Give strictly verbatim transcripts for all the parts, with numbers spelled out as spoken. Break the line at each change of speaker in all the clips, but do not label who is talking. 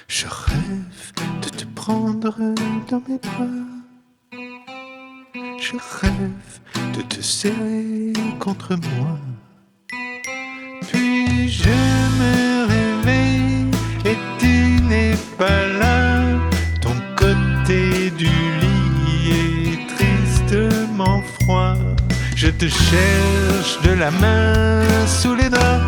Je rêve de te prendre dans mes bras. Je rêve de te serrer contre moi. Puis je me réveille et tu n'es pas là. Ton côté du lit est tristement froid. Je te cherche de la main sous les draps.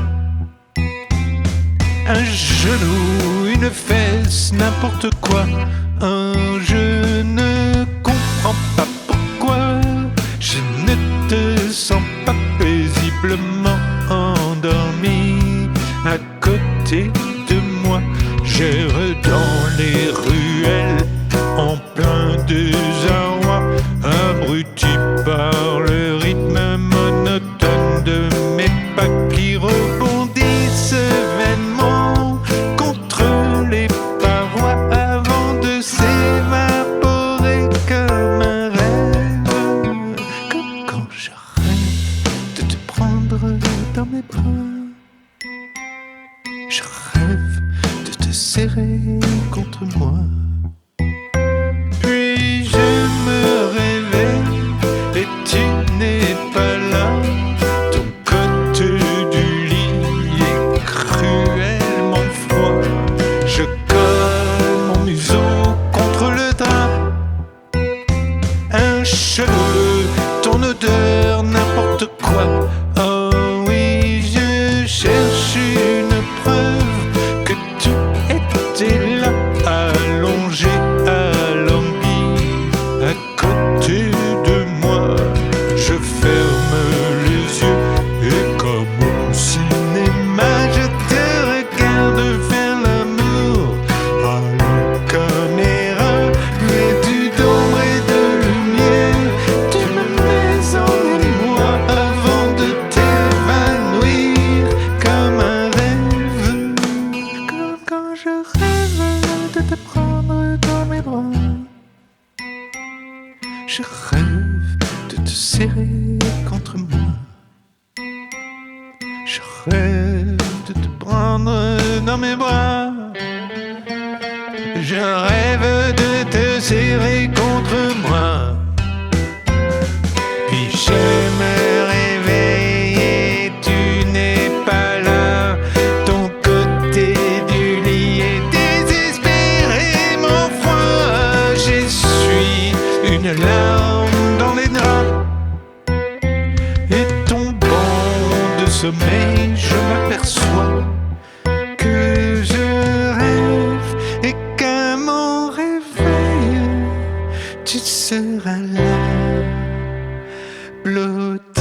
Un genou, une fesse, n'importe quoi. Un je ne comprends pas pourquoi je ne te sens pas paisiblement endormi à côté de moi. J'erre dans les ruelles en plein désarroi, abruti par le rythme monotone de mes pas qui rebondissent vainement contre les parois avant de s'évaporer comme un rêve. Comme quand je rêve de te prendre dans mes bras. Je rêve de te serrer contre moi. Puis je me réveille et tu n'es pas là. Ton côté du lit est cruellement froid. Je colle mon museau contre le drap. Un cheveu, ton odeur, n'importe quoi. Oh oui, je cherche une preuve que tu étais là, allongé, alangui, à côté de moi. Je ferme les yeux et comme au cinéma, je te regarde faire l'amour à la caméra. Vêtu d'ombre et de lumière, tu me mets en émoi avant de t'évanouir comme un rêve. Comme quand je rêve de te prendre dans mes bras. Je rêve de te serrer contre moi. Je rêve de te prendre dans mes bras. Je rêve de te serrer contre moi. Puis je me réveille et tu n'es pas là. Ton côté du lit est désespérément froid. J'essuie une larme dans les draps. Et tombant de sommeil, je m'aperçois que je rêve et qu'à mon réveil, tu seras là, blotti.